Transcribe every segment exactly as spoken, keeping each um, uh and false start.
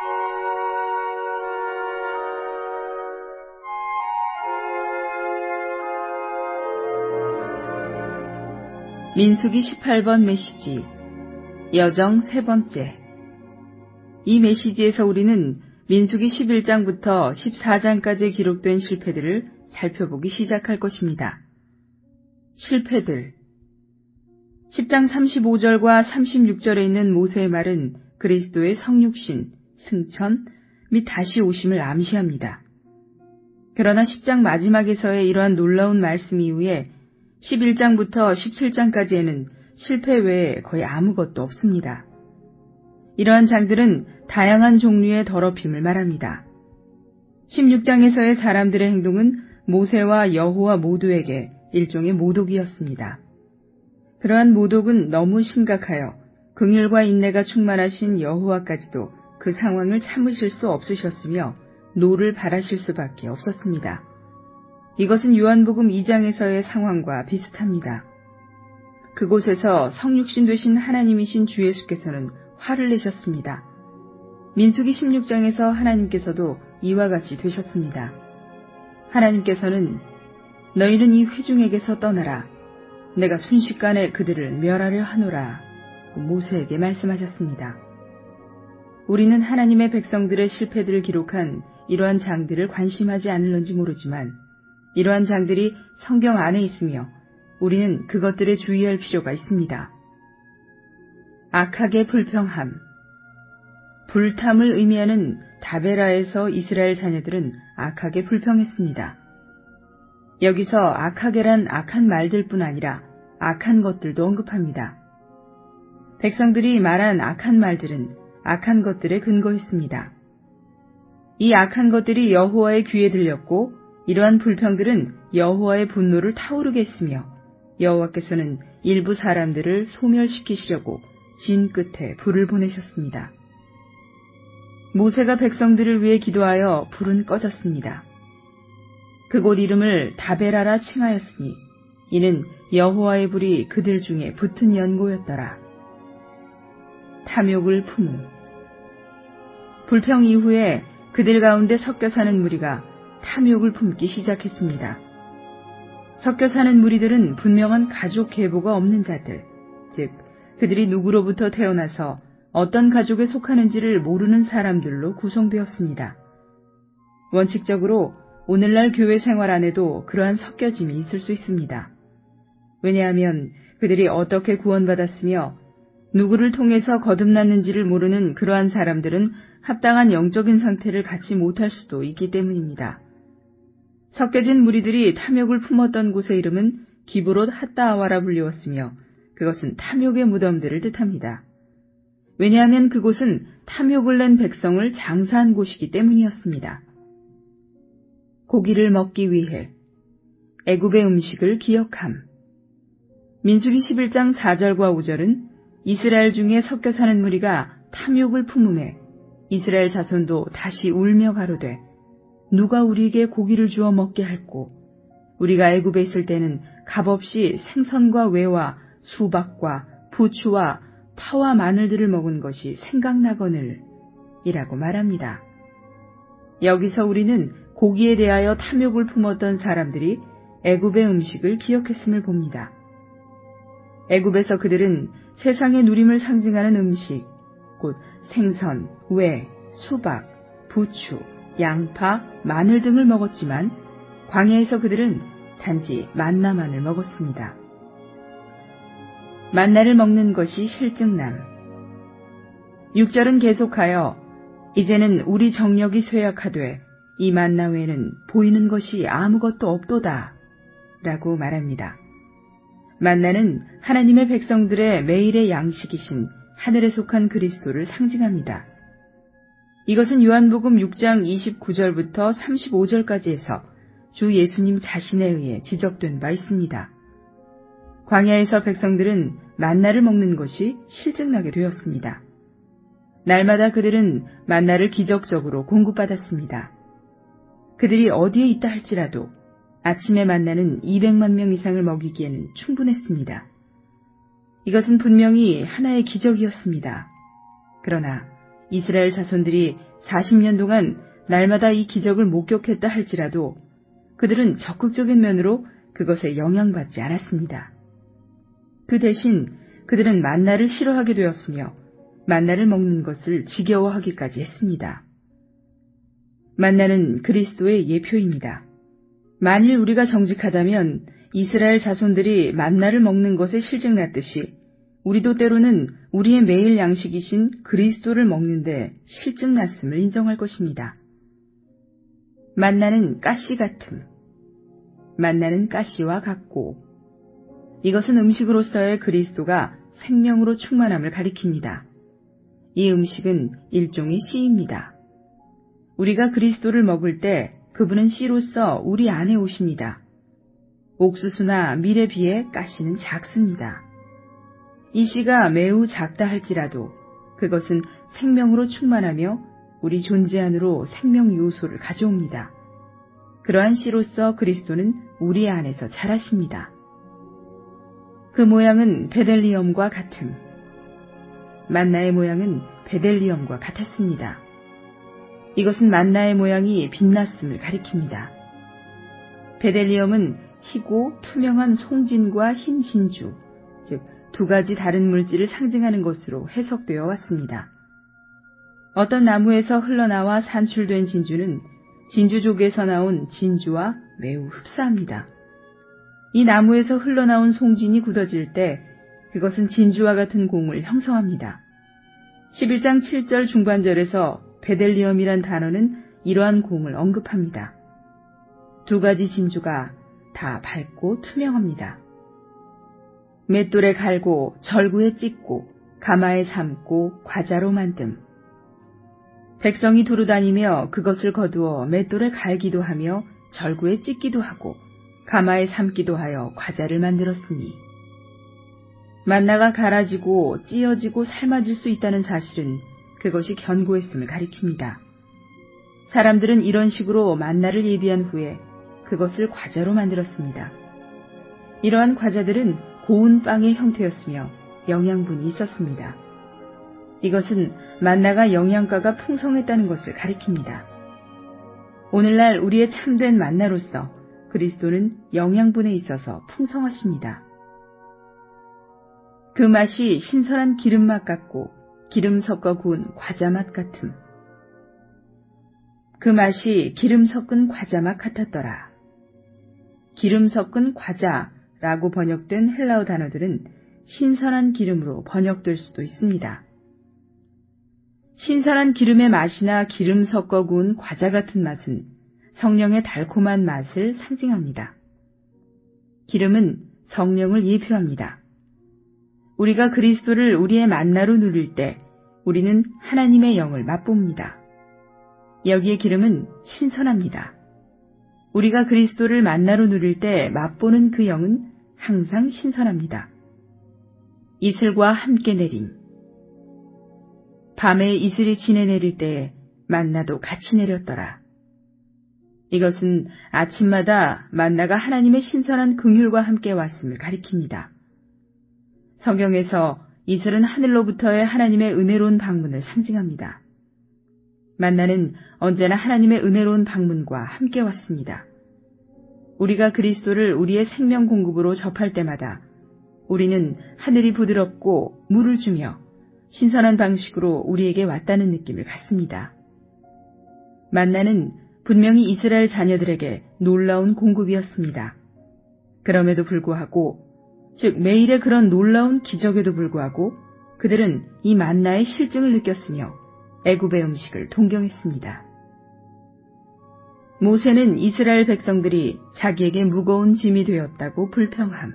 민수기 십팔 번 메시지, 여정 세 번째. 이 메시지에서 우리는 민수기 십일 장부터 십사 장까지 기록된 실패들을 살펴보기 시작할 것입니다. 실패들. 십 장 삼십오 절과 삼십육 절에 있는 모세의 말은 그리스도의 성육신, 승천 및 다시 오심을 암시합니다. 그러나 십 장 마지막에서의 이러한 놀라운 말씀 이후에 십일 장부터 십칠 장까지에는 실패 외에 거의 아무것도 없습니다. 이러한 장들은 다양한 종류의 더럽힘을 말합니다. 십육 장에서의 사람들의 행동은 모세와 여호와 모두에게 일종의 모독이었습니다. 그러한 모독은 너무 심각하여 긍휼과 인내가 충만하신 여호와까지도 그 상황을 참으실 수 없으셨으며 노를 바라실 수밖에 없었습니다. 이것은 요한복음 이 장에서의 상황과 비슷합니다. 그곳에서 성육신 되신 하나님이신 주 예수께서는 화를 내셨습니다. 민수기 십육 장에서 하나님께서도 이와 같이 되셨습니다. 하나님께서는 너희는 이 회중에게서 떠나라. 내가 순식간에 그들을 멸하려 하노라. 모세에게 말씀하셨습니다. 우리는 하나님의 백성들의 실패들을 기록한 이러한 장들을 관심하지 않을는지 모르지만 이러한 장들이 성경 안에 있으며 우리는 그것들에 주의할 필요가 있습니다. 악하게 불평함. 불탐을 의미하는 다베라에서 이스라엘 자녀들은 악하게 불평했습니다. 여기서 악하게란 악한 말들뿐 아니라 악한 것들도 언급합니다. 백성들이 말한 악한 말들은 악한 것들에 근거했습니다. 이 악한 것들이 여호와의 귀에 들렸고 이러한 불평들은 여호와의 분노를 타오르게 했으며 여호와께서는 일부 사람들을 소멸시키시려고 진 끝에 불을 보내셨습니다. 모세가 백성들을 위해 기도하여 불은 꺼졌습니다. 그곳 이름을 다베라라 칭하였으니 이는 여호와의 불이 그들 중에 붙은 연고였더라. 탐욕을 품음. 불평 이후에 그들 가운데 섞여 사는 무리가 탐욕을 품기 시작했습니다. 섞여 사는 무리들은 분명한 가족 계보가 없는 자들, 즉 그들이 누구로부터 태어나서 어떤 가족에 속하는지를 모르는 사람들로 구성되었습니다. 원칙적으로 오늘날 교회 생활 안에도 그러한 섞여짐이 있을 수 있습니다. 왜냐하면 그들이 어떻게 구원받았으며 누구를 통해서 거듭났는지를 모르는 그러한 사람들은 합당한 영적인 상태를 갖지 못할 수도 있기 때문입니다. 섞여진 무리들이 탐욕을 품었던 곳의 이름은 기브롯 핫다아와라 불리웠으며 그것은 탐욕의 무덤들을 뜻합니다. 왜냐하면 그곳은 탐욕을 낸 백성을 장사한 곳이기 때문이었습니다. 고기를 먹기 위해 애굽의 음식을 기억함. 민수기 십일 장 사 절과 오 절은 이스라엘 중에 섞여 사는 무리가 탐욕을 품음에 이스라엘 자손도 다시 울며 가로되 누가 우리에게 고기를 주어 먹게 할꼬. 우리가 애굽에 있을 때는 값없이 생선과 외와 수박과 부추와 파와 마늘들을 먹은 것이 생각나거늘 이라고 말합니다. 여기서 우리는 고기에 대하여 탐욕을 품었던 사람들이 애굽의 음식을 기억했음을 봅니다. 애굽에서 그들은 세상의 누림을 상징하는 음식, 곧 생선, 외, 수박, 부추, 양파, 마늘 등을 먹었지만 광야에서 그들은 단지 만나만을 먹었습니다. 만나를 먹는 것이 실증남. 육 절은 계속하여 이제는 우리 정력이 쇠약하되 이 만나 외에는 보이는 것이 아무것도 없도다 라고 말합니다. 만나는 하나님의 백성들의 매일의 양식이신 하늘에 속한 그리스도를 상징합니다. 이것은 요한복음 육 장 이십구 절부터 삼십오 절까지 해서 주 예수님 자신에 의해 지적된 바 있습니다. 광야에서 백성들은 만나를 먹는 것이 실증나게 되었습니다. 날마다 그들은 만나를 기적적으로 공급받았습니다. 그들이 어디에 있다 할지라도 아침에 만나는 이백만 명 이상을 먹이기에는 충분했습니다. 이것은 분명히 하나의 기적이었습니다. 그러나 이스라엘 자손들이 사십 년 동안 날마다 이 기적을 목격했다 할지라도 그들은 적극적인 면으로 그것에 영향받지 않았습니다. 그 대신 그들은 만나를 싫어하게 되었으며 만나를 먹는 것을 지겨워하기까지 했습니다. 만나는 그리스도의 예표입니다. 만일 우리가 정직하다면 이스라엘 자손들이 만나를 먹는 것에 실증났듯이 우리도 때로는 우리의 매일 양식이신 그리스도를 먹는데 실증났음을 인정할 것입니다. 만나는 가시 같음, 만나는 가시와 같고, 이것은 음식으로서의 그리스도가 생명으로 충만함을 가리킵니다. 이 음식은 일종의 씨입니다. 우리가 그리스도를 먹을 때 그분은 씨로서 우리 안에 오십니다. 옥수수나 밀에 비해 가시는 작습니다. 이 씨가 매우 작다 할지라도 그것은 생명으로 충만하며 우리 존재 안으로 생명 요소를 가져옵니다. 그러한 씨로서 그리스도는 우리 안에서 자라십니다. 그 모양은 베델리엄과 같음. 만나의 모양은 베델리엄과 같았습니다. 이것은 만나의 모양이 빛났음을 가리킵니다. 베델리엄은 희고 투명한 송진과 흰 진주, 즉 두 가지 다른 물질을 상징하는 것으로 해석되어 왔습니다. 어떤 나무에서 흘러나와 산출된 진주는 진주족에서 나온 진주와 매우 흡사합니다. 이 나무에서 흘러나온 송진이 굳어질 때 그것은 진주와 같은 공을 형성합니다. 십일 장 칠 절 중반절에서 베델리엄이란 단어는 이러한 공을 언급합니다. 두 가지 진주가 다 밝고 투명합니다. 맷돌에 갈고 절구에 찢고 가마에 삶고 과자로 만듦. 백성이 두루 다니며 그것을 거두어 맷돌에 갈기도 하며 절구에 찢기도 하고 가마에 삶기도 하여 과자를 만들었으니, 만나가 갈아지고 찢어지고 삶아질 수 있다는 사실은 그것이 견고했음을 가리킵니다. 사람들은 이런 식으로 만나를 예비한 후에 그것을 과자로 만들었습니다. 이러한 과자들은 고운 빵의 형태였으며 영양분이 있었습니다. 이것은 만나가 영양가가 풍성했다는 것을 가리킵니다. 오늘날 우리의 참된 만나로서 그리스도는 영양분에 있어서 풍성하십니다. 그 맛이 신선한 기름맛 같고 기름 섞어 구운 과자맛 같음. 그 맛이 기름 섞은 과자맛 같았더라. 기름 섞은 과자라고 번역된 헬라어 단어들은 신선한 기름으로 번역될 수도 있습니다. 신선한 기름의 맛이나 기름 섞어 구운 과자 같은 맛은 성령의 달콤한 맛을 상징합니다. 기름은 성령을 예표합니다. 우리가 그리스도를 우리의 만나로 누릴 때 우리는 하나님의 영을 맛봅니다. 여기에 기름은 신선합니다. 우리가 그리스도를 만나로 누릴 때 맛보는 그 영은 항상 신선합니다. 이슬과 함께 내림. 밤에 이슬이 지내 내릴 때에 만나도 같이 내렸더라. 이것은 아침마다 만나가 하나님의 신선한 긍휼과 함께 왔음을 가리킵니다. 성경에서 이슬은 하늘로부터의 하나님의 은혜로운 방문을 상징합니다. 만나는 언제나 하나님의 은혜로운 방문과 함께 왔습니다. 우리가 그리스도를 우리의 생명 공급으로 접할 때마다 우리는 하늘이 부드럽고 물을 주며 신선한 방식으로 우리에게 왔다는 느낌을 갖습니다. 만나는 분명히 이스라엘 자녀들에게 놀라운 공급이었습니다. 그럼에도 불구하고, 즉 매일의 그런 놀라운 기적에도 불구하고 그들은 이 만나의 실증을 느꼈으며 애굽의 음식을 동경했습니다. 모세는 이스라엘 백성들이 자기에게 무거운 짐이 되었다고 불평함.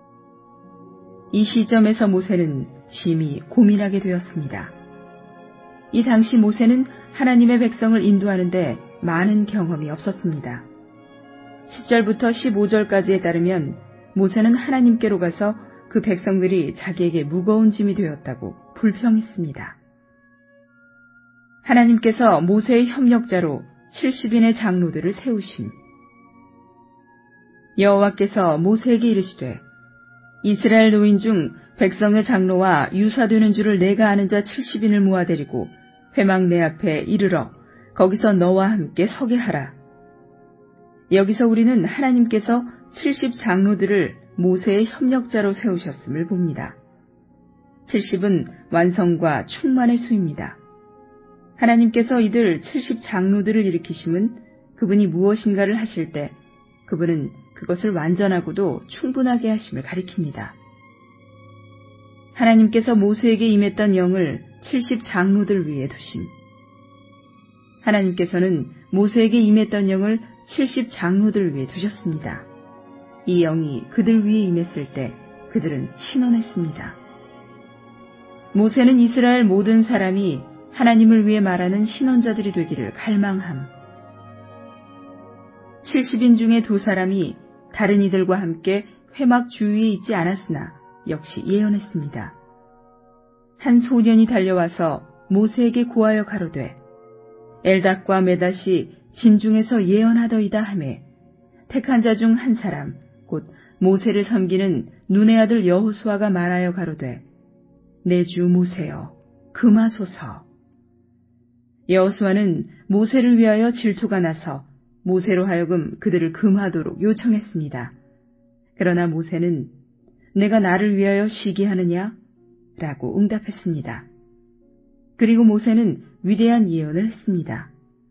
이 시점에서 모세는 심히 고민하게 되었습니다. 이 당시 모세는 하나님의 백성을 인도하는데 많은 경험이 없었습니다. 십 절부터 십오 절까지에 따르면 모세는 하나님께로 가서 그 백성들이 자기에게 무거운 짐이 되었다고 불평했습니다. 하나님께서 모세의 협력자로 칠십 인의 장로들을 세우심. 여호와께서 모세에게 이르시되 이스라엘 노인 중 백성의 장로와 유사되는 줄을 내가 아는 자 칠십 인을 모아 데리고 회막 내 앞에 이르러 거기서 너와 함께 서게 하라. 여기서 우리는 하나님께서 칠십 장로들을 모세의 협력자로 세우셨음을 봅니다. 칠십은 완성과 충만의 수입니다. 하나님께서 이들 칠십 장로들을 일으키심은 그분이 무엇인가를 하실 때 그분은 그것을 완전하고도 충분하게 하심을 가리킵니다. 하나님께서 모세에게 임했던 영을 칠십 장로들 위에 두심. 하나님께서는 모세에게 임했던 영을 칠십 장로들 위에 두셨습니다. 이 영이 그들 위에 임했을 때 그들은 신원했습니다. 모세는 이스라엘 모든 사람이 하나님을 위해 말하는 신원자들이 되기를 갈망함. 칠십인 중에 두 사람이 다른 이들과 함께 회막 주위에 있지 않았으나 역시 예언했습니다. 한 소년이 달려와서 모세에게 구하여 가로되 엘닷과 메닷이 진중에서 예언하더이다 하매 택한 자 중 한 사람 곧 모세를 섬기는 눈의 아들 여호수아가 말하여 가로되 내 주 모세여 금하소서. 여호수아는 모세를 위하여 질투가 나서 모세로 하여금 그들을 금하도록 요청했습니다. 그러나 모세는 내가 나를 위하여 시기하느냐? 라고 응답했습니다. 그리고 모세는 위대한 예언을 했습니다.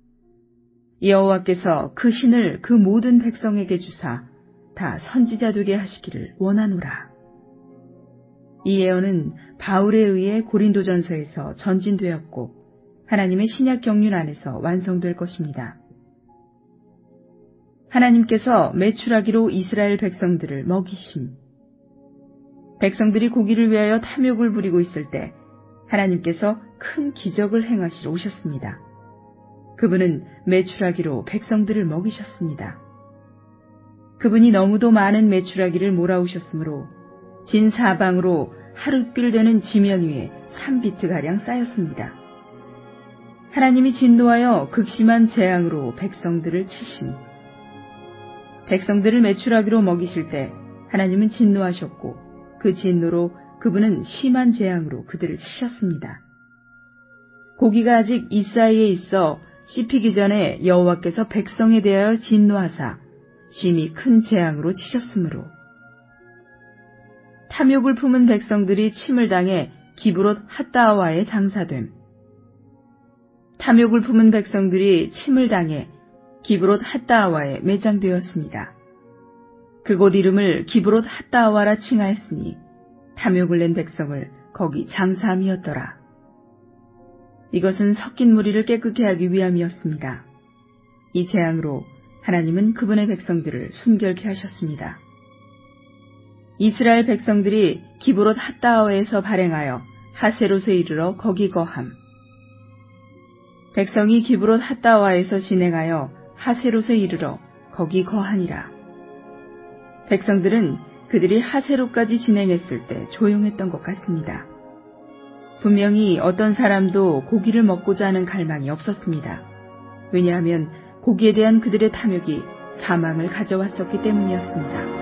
여호와께서 그 신을 그 모든 백성에게 주사 다 선지자 되게 하시기를 원하노라. 이 예언은 바울에 의해 고린도전서에서 전진되었고 하나님의 신약 경륜 안에서 완성될 것입니다. 하나님께서 메추라기로 이스라엘 백성들을 먹이심. 백성들이 고기를 위하여 탐욕을 부리고 있을 때 하나님께서 큰 기적을 행하시러 오셨습니다. 그분은 메추라기로 백성들을 먹이셨습니다. 그분이 너무도 많은 메추라기를 몰아오셨으므로 진 사방으로 하룻길 되는 지면 위에 삼 비트가량 쌓였습니다. 하나님이 진노하여 극심한 재앙으로 백성들을 치심. 백성들을 메추라기로 먹이실 때 하나님은 진노하셨고 그 진노로 그분은 심한 재앙으로 그들을 치셨습니다. 고기가 아직 이 사이에 있어 씹히기 전에 여호와께서 백성에 대하여 진노하사 심히 큰 재앙으로 치셨으므로 탐욕을 품은 백성들이 침을 당해 기브롯 핫다와에 장사됨. 탐욕을 품은 백성들이 침을 당해 기브롯 핫다와에 매장되었습니다. 그곳 이름을 기브롯 핫다와라 칭하였으니 탐욕을 낸 백성을 거기 장사함이었더라. 이것은 섞인 무리를 깨끗게 하기 위함이었습니다. 이 재앙으로 하나님은 그분의 백성들을 순결케 하셨습니다. 이스라엘 백성들이 기브롯 핫다와에서 발행하여 하세롯에 이르러 거기 거함. 백성이 기브롯 핫다와에서 진행하여 하세롯에 이르러 거기 거하니라. 백성들은 그들이 하세롯까지 진행했을 때 조용했던 것 같습니다. 분명히 어떤 사람도 고기를 먹고자 하는 갈망이 없었습니다. 왜냐하면 고기에 대한 그들의 탐욕이 사망을 가져왔었기 때문이었습니다.